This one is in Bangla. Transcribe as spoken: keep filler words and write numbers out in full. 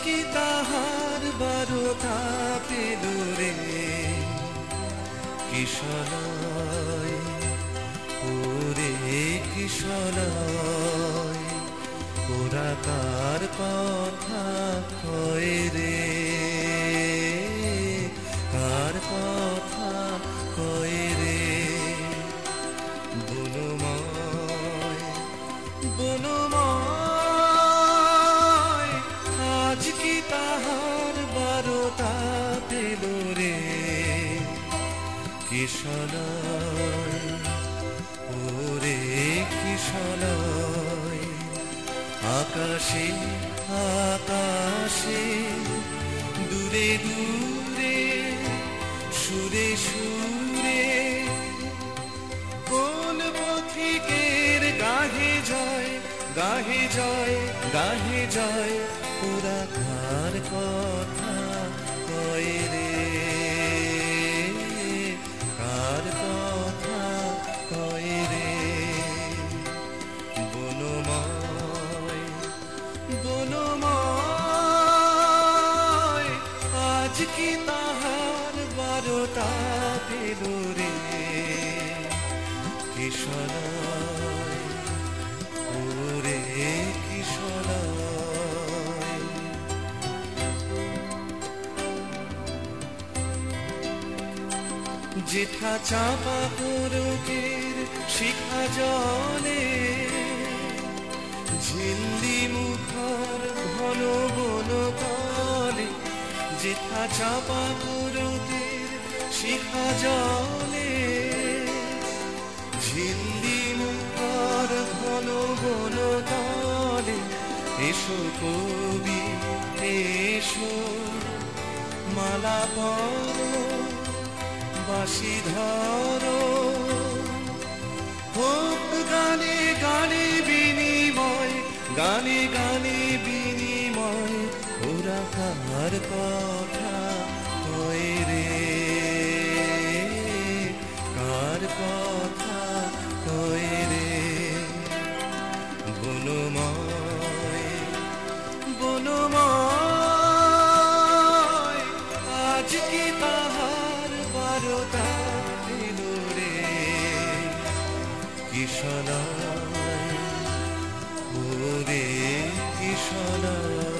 কি তাহার বারতা পেল রে কিশলয় ওরে কিশলয় ওরা কার কথা কয় রে কার কথা কয় রে বনময় বনময় আজ কি তাহার বারতা পেল রে কিশলয় ওরে কিশলয় আকাশে আকাশে দূরে দূরে সুরে সুরে কোন পথিকের গাহে যায় গাহে যায় গাহে যায় ওরা কার কথা কয় রে কার কথা কয় রে বনময় বনময় আজ কি তাহার বারতা পেল রে কিশলয় ওরে কিশলয় যেথা চাপা পুরকের শিখা জলে ঝিল্লি মুখর ঘন বন তলে যেথা চাপা পুরকের শিখা জলে ঝিল্লি মুখর ঘন বন তলে এসো কবি এসো মালা পরো বাঁশি ধরো হোক গানে গানে বিনিময় গানে গানে বিনিময় ওরা কার কথা কয় রে কার কথা কয় রে বনময় বনময় আজ কি তাহার বারতা পেল রে কিশলয় ওরে কিশলয়